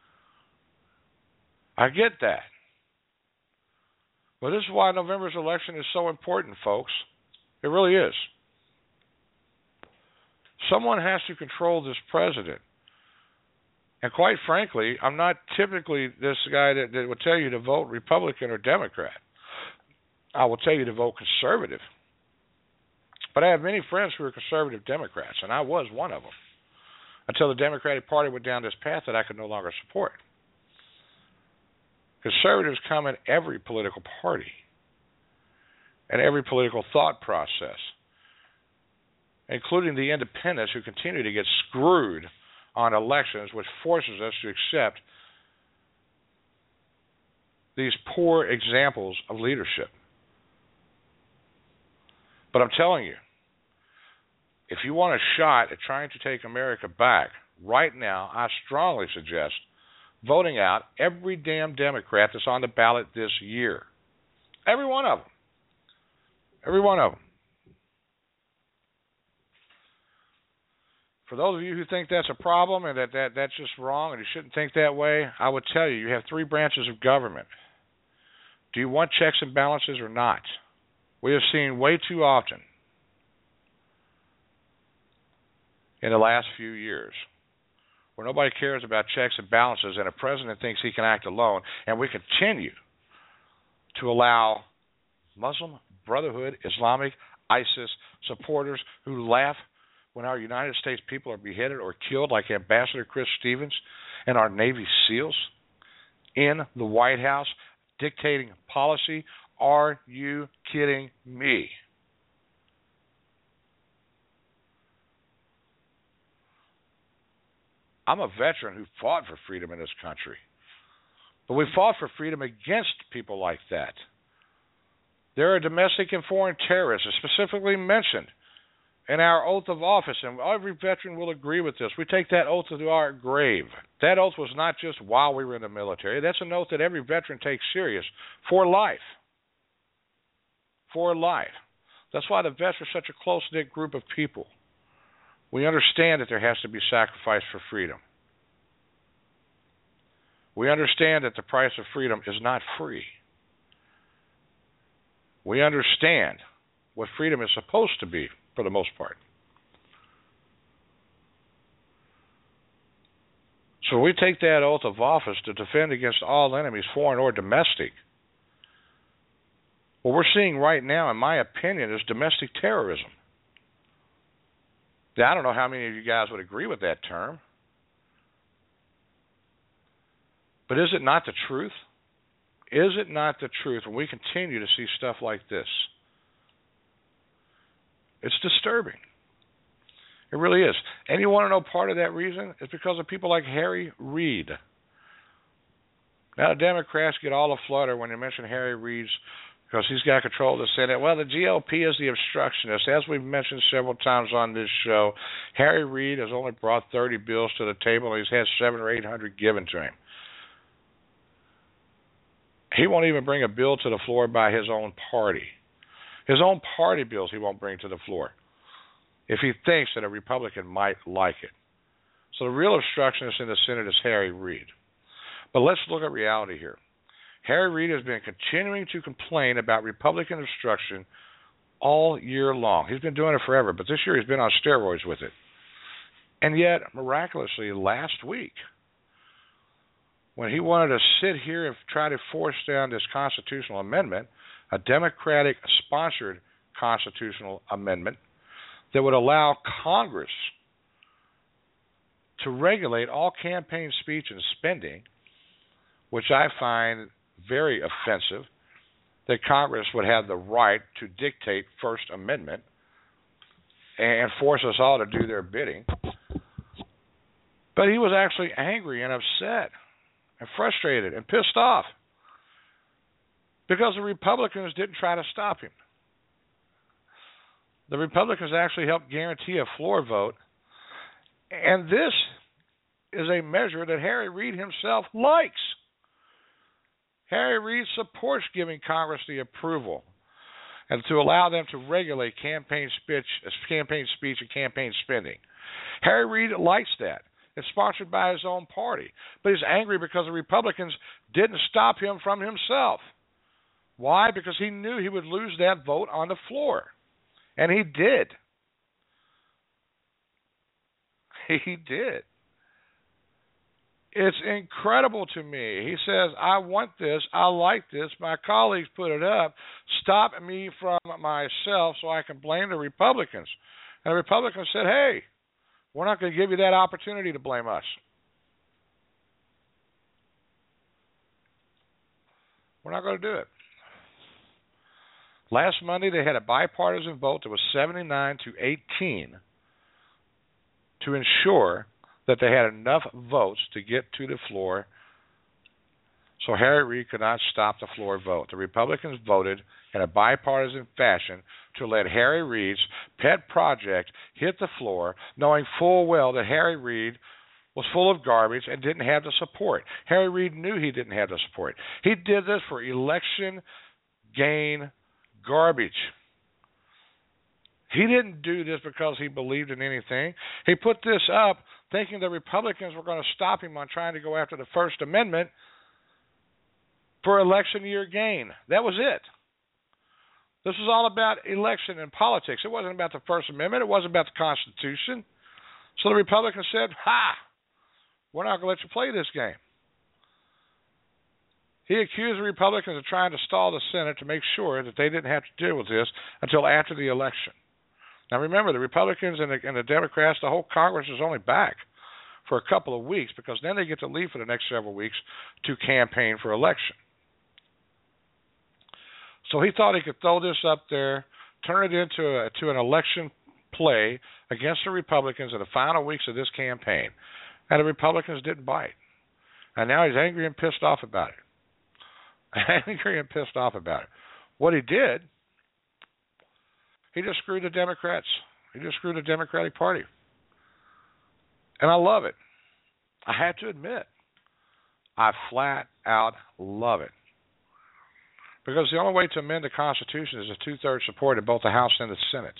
Speaker 2: I get that. But this is why November's election is so important, folks. It really is. Someone has to control this president. And quite frankly, I'm not typically this guy that will tell you to vote Republican or Democrat. I will tell you to vote conservative. But I have many friends who are conservative Democrats, and I was one of them, until the Democratic Party went down this path that I could no longer support. Conservatives come in every political party and every political thought process, including the independents who continue to get screwed on elections, which forces us to accept these poor examples of leadership. But I'm telling you, if you want a shot at trying to take America back, right now, I strongly suggest voting out every damn Democrat that's on the ballot this year. Every one of them. Every one of them. For those of you who think that's a problem and that's just wrong and you shouldn't think that way, I would tell you, you have three branches of government. Do you want checks and balances or not? We have seen way too often in the last few years where nobody cares about checks and balances and a president thinks he can act alone, and we continue to allow Muslim Brotherhood, Islamic, ISIS supporters who laugh when our United States people are beheaded or killed, like Ambassador Chris Stevens and our Navy SEALs in the White House dictating policy. Are you kidding me? I'm a veteran who fought for freedom in this country. But we fought for freedom against people like that. There are domestic and foreign terrorists specifically mentioned in our oath of office, and every veteran will agree with this. We take that oath to our grave. That oath was not just while we were in the military. That's an oath that every veteran takes serious for life. For life. That's why the vets are such a close-knit group of people. We understand that there has to be sacrifice for freedom. We understand that the price of freedom is not free. We understand what freedom is supposed to be, for the most part. So we take that oath of office to defend against all enemies, foreign or domestic. What we're seeing right now, in my opinion, is domestic terrorism. Now, I don't know how many of you guys would agree with that term. But is it not the truth? Is it not the truth when we continue to see stuff like this? It's disturbing. It really is. And you want to know part of that reason? It's because of people like Harry Reid. Now, the Democrats get all aflutter when you mention Harry Reid because he's got control of the Senate. Well, the GOP is the obstructionist. As we've mentioned several times on this show, Harry Reid has only brought 30 bills to the table, and he's had 700 or 800 given to him. He won't even bring a bill to the floor by his own party. His own party bills he won't bring to the floor if he thinks that a Republican might like it. So the real obstructionist in the Senate is Harry Reid. But let's look at reality here. Harry Reid has been continuing to complain about Republican obstruction all year long. He's been doing it forever, but this year he's been on steroids with it. And yet, miraculously, last week, when he wanted to sit here and try to force down this constitutional amendment, a Democratic-sponsored constitutional amendment that would allow Congress to regulate all campaign speech and spending, which I find very offensive, that Congress would have the right to dictate First Amendment and force us all to do their bidding. But he was actually angry and upset and frustrated and pissed off because the Republicans didn't try to stop him. The Republicans actually helped guarantee a floor vote, and this is a measure that Harry Reid himself likes. Harry Reid supports giving Congress the approval and to allow them to regulate campaign speech and campaign spending. Harry Reid likes that. It's sponsored by his own party. But he's angry because the Republicans didn't stop him from himself. Why? Because he knew he would lose that vote on the floor. And he did. He did. It's incredible to me. He says, I want this. I like this. My colleagues put it up. Stop me from myself so I can blame the Republicans. And the Republicans said, hey, we're not going to give you that opportunity to blame us. We're not going to do it. Last Monday, they had a bipartisan vote that was 79 to 18 to ensure that they had enough votes to get to the floor so Harry Reid could not stop the floor vote. The Republicans voted in a bipartisan fashion to let Harry Reid's pet project hit the floor, knowing full well that Harry Reid was full of garbage and didn't have the support. Harry Reid knew he didn't have the support. He did this for election gain garbage. He didn't do this because he believed in anything. He put this up thinking the Republicans were going to stop him on trying to go after the First Amendment for election year gain. That was it. This was all about election and politics. It wasn't about the First Amendment. It wasn't about the Constitution. So the Republicans said, we're not going to let you play this game. He accused the Republicans of trying to stall the Senate to make sure that they didn't have to deal with this until after the election. Now remember, the Republicans and the Democrats, the whole Congress is only back for a couple of weeks because then they get to leave for the next several weeks to campaign for election. So he thought he could throw this up there, turn it into an election play against the Republicans in the final weeks of this campaign. And the Republicans didn't bite. And now he's angry and pissed off about it. Angry and pissed off about it. What he did, he just screwed the Democrats. He just screwed the Democratic Party. And I love it. I have to admit, I flat out love it. Because the only way to amend the Constitution is a two-thirds support in both the House and the Senate.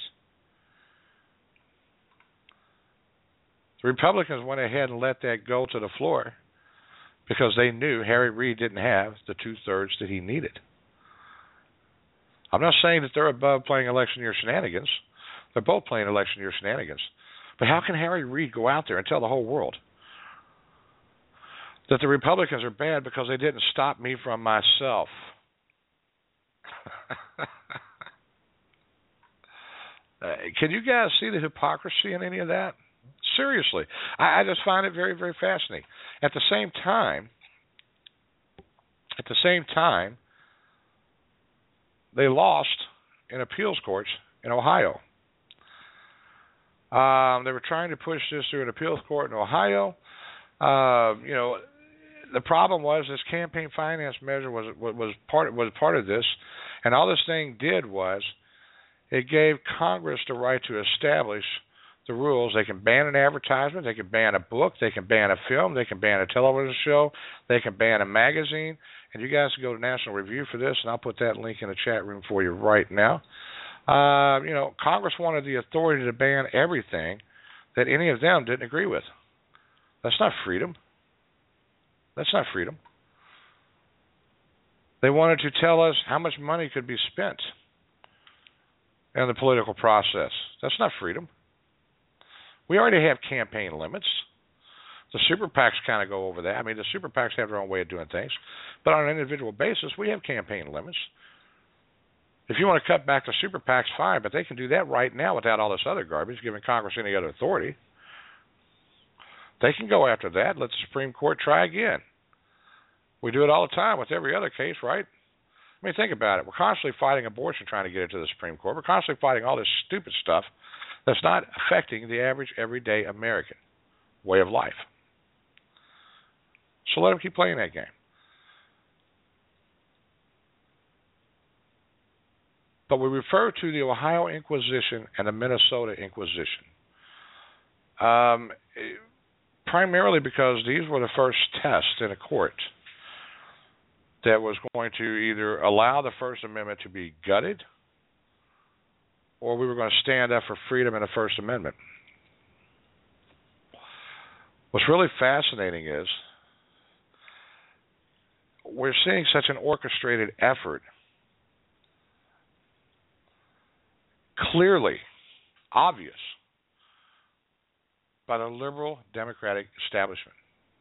Speaker 2: The Republicans went ahead and let that go to the floor because they knew Harry Reid didn't have the two-thirds that he needed. I'm not saying that they're above playing election year shenanigans. They're both playing election year shenanigans. But how can Harry Reid go out there and tell the whole world that the Republicans are bad because they didn't stop me from myself? Can you guys see the hypocrisy in any of that? Seriously. I just find it very, very fascinating. At the same time, At the same time, they lost in appeals courts in Ohio. They were trying to push this through an appeals court in Ohio. The problem was this campaign finance measure was part of this, and all this thing did was it gave Congress the right to establish the rules. They can ban an advertisement, they can ban a book, they can ban a film, they can ban a television show, they can ban a magazine. And you guys can go to National Review for this, and I'll put that link in the chat room for you right now. Congress wanted the authority to ban everything that any of them didn't agree with. That's not freedom. That's not freedom. They wanted to tell us how much money could be spent in the political process. That's not freedom. We already have campaign limits. The super PACs kind of go over that. I mean, the super PACs have their own way of doing things. But on an individual basis, we have campaign limits. If you want to cut back the super PACs, fine, but they can do that right now without all this other garbage, giving Congress any other authority. They can go after that. Let the Supreme Court try again. We do it all the time with every other case, right? I mean, think about it. We're constantly fighting abortion, trying to get it to the Supreme Court. We're constantly fighting all this stupid stuff that's not affecting the average, everyday American way of life. So let them keep playing that game. But we refer to the Ohio Inquisition and the Minnesota Inquisition, primarily because these were the first tests in a court that was going to either allow the First Amendment to be gutted or we were going to stand up for freedom in the First Amendment. What's really fascinating is we're seeing such an orchestrated effort, clearly obvious, by the liberal democratic establishment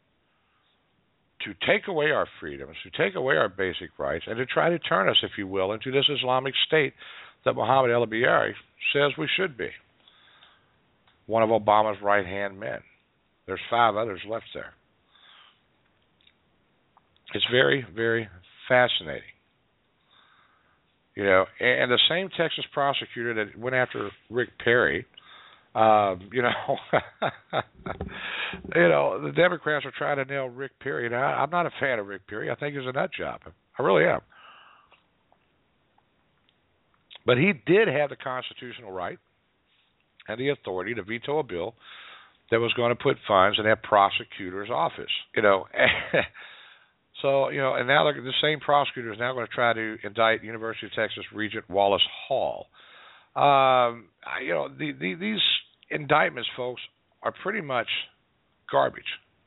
Speaker 2: to take away our freedoms, to take away our basic rights, and to try to turn us, if you will, into this Islamic state that Mohammed El-Biari says we should be. One of Obama's right-hand men. There's 5 others left there. It's very, very fascinating. And the same Texas prosecutor that went after Rick Perry, the Democrats are trying to nail Rick Perry. Now, I'm not a fan of Rick Perry. I think he's a nut job. I really am. But he did have the constitutional right and the authority to veto a bill that was going to put funds in that prosecutor's office. So, and now the same prosecutor is now going to try to indict University of Texas Regent Wallace Hall. These indictments, folks, are pretty much garbage.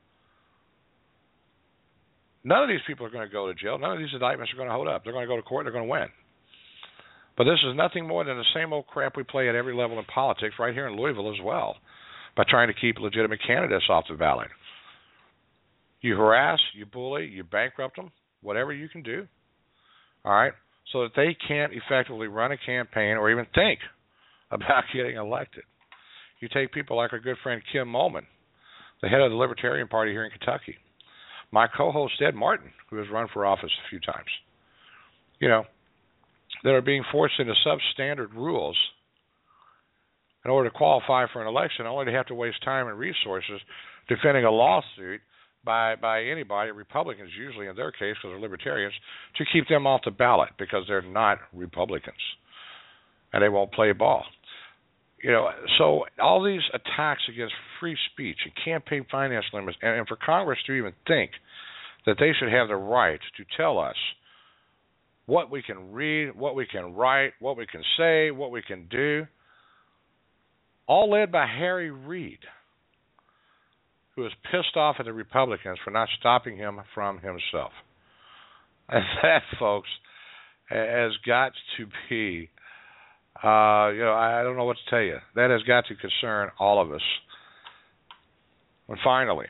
Speaker 2: None of these people are going to go to jail. None of these indictments are going to hold up. They're going to go to court. They're going to win. But this is nothing more than the same old crap we play at every level in politics right here in Louisville as well, by trying to keep legitimate candidates off the ballot. You harass, you bully, you bankrupt them, whatever you can do, all right, so that they can't effectively run a campaign or even think about getting elected. You take people like our good friend Kim Mulman, the head of the Libertarian Party here in Kentucky, my co-host Ed Martin, who has run for office a few times, that are being forced into substandard rules in order to qualify for an election, only to have to waste time and resources defending a lawsuit by anybody, Republicans usually in their case because they're libertarians, to keep them off the ballot because they're not Republicans and they won't play ball. So all these attacks against free speech and campaign finance limits, and for Congress to even think that they should have the right to tell us what we can read, what we can write, what we can say, what we can do, all led by Harry Reid, who is pissed off at the Republicans for not stopping him from himself. And that, folks, has got to be, I don't know what to tell you. That has got to concern all of us. And finally,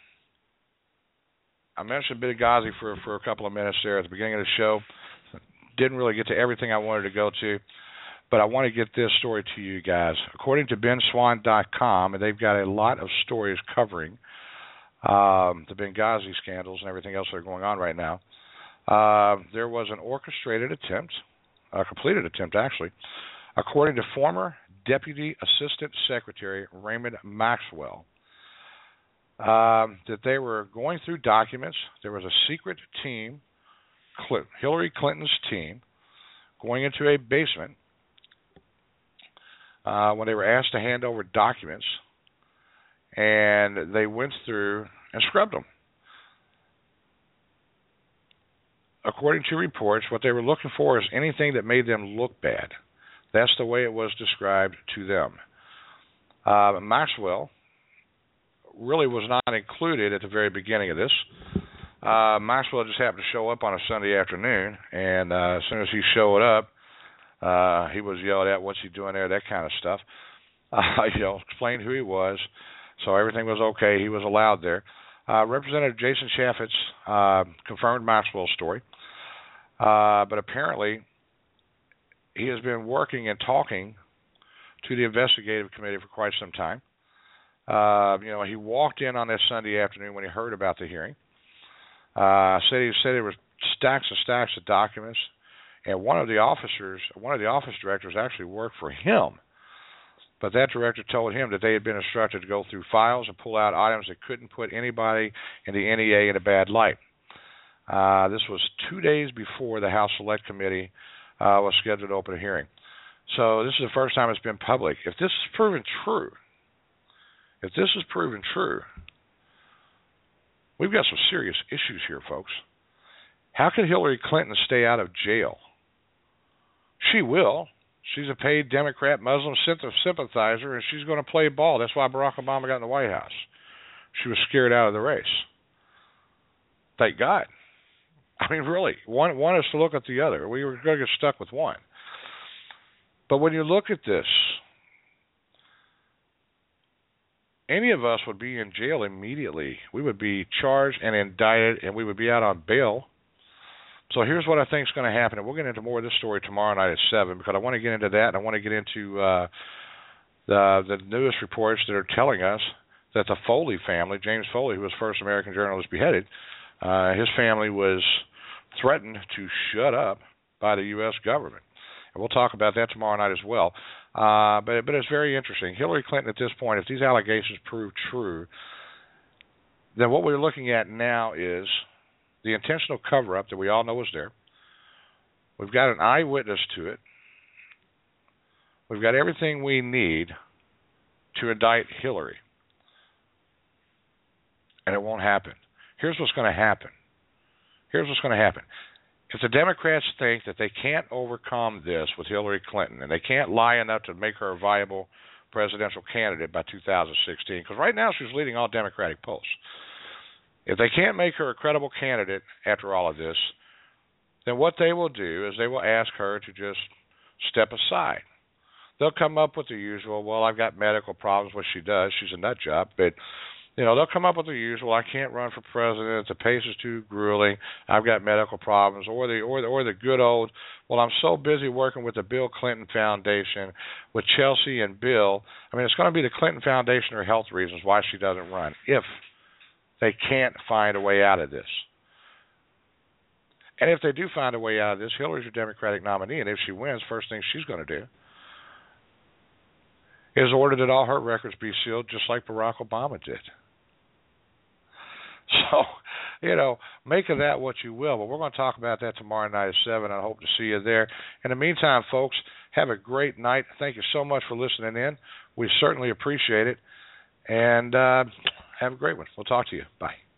Speaker 2: I mentioned Benghazi for a couple of minutes there at the beginning of the show. Didn't really get to everything I wanted to go to, but I want to get this story to you guys. According to BenSwan.com, and they've got a lot of stories covering the Benghazi scandals and everything else that are going on right now, There was an orchestrated attempt, a completed attempt actually, according to former Deputy Assistant Secretary Raymond Maxwell, that they were going through documents. There was a secret team, Hillary Clinton's team, going into a basement when they were asked to hand over documents, and they went through and scrubbed them. According to reports, what they were looking for is anything that made them look bad. That's the way it was described to them. Maxwell really was not included at the very beginning of this. Maxwell just happened to show up on a Sunday afternoon, and as soon as he showed up, he was yelled at, "What's he doing there?" That kind of stuff. Explained who he was, so everything was okay. He was allowed there. Representative Jason Chaffetz confirmed Maxwell's story, but apparently he has been working and talking to the investigative committee for quite some time. He walked in on that Sunday afternoon when he heard about the hearing. Said there were stacks and stacks of documents, and one of the office directors actually worked for him. But that director told him that they had been instructed to go through files and pull out items that couldn't put anybody in the NEA in a bad light. This was 2 days before the House Select Committee was scheduled to open a hearing. So this is the first time it's been public. If this is proven true, we've got some serious issues here, folks. How can Hillary Clinton stay out of jail? She will. She's a paid Democrat Muslim sympathizer, and she's going to play ball. That's why Barack Obama got in the White House. She was scared out of the race. Thank God. I mean, really, one is to look at the other. We were going to get stuck with one. But when you look at this, any of us would be in jail immediately. We would be charged and indicted, and we would be out on bail. So here's what I think is going to happen, and we'll get into more of this story tomorrow night at 7, because I want to get into that, and I want to get into the newest reports that are telling us that the Foley family, James Foley, who was the first American journalist beheaded, his family was threatened to shut up by the U.S. government. And we'll talk about that tomorrow night as well. But it's very interesting. Hillary Clinton at this point, if these allegations prove true, then what we're looking at now is the intentional cover-up that we all know is there. We've got an eyewitness to it. We've got everything we need to indict Hillary. And it won't happen. Here's what's going to happen. If the Democrats think that they can't overcome this with Hillary Clinton, and they can't lie enough to make her a viable presidential candidate by 2016, because right now she's leading all Democratic polls. If they can't make her a credible candidate after all of this, then what they will do is they will ask her to just step aside. They'll come up with the usual, well, I've got medical problems, which she does. She's a nut job. But, they'll come up with the usual, I can't run for president. The pace is too grueling. I've got medical problems. Or the good old, well, I'm so busy working with the Bill Clinton Foundation, with Chelsea and Bill. I mean, it's going to be the Clinton Foundation or health reasons why she doesn't run, if they can't find a way out of this. And if they do find a way out of this, Hillary's your Democratic nominee, and if she wins, first thing she's going to do is order that all her records be sealed, just like Barack Obama did. So, make of that what you will, but we're going to talk about that tomorrow night at 7. I hope to see you there. In the meantime, folks, have a great night. Thank you so much for listening in. We certainly appreciate it. And have a great one. We'll talk to you. Bye.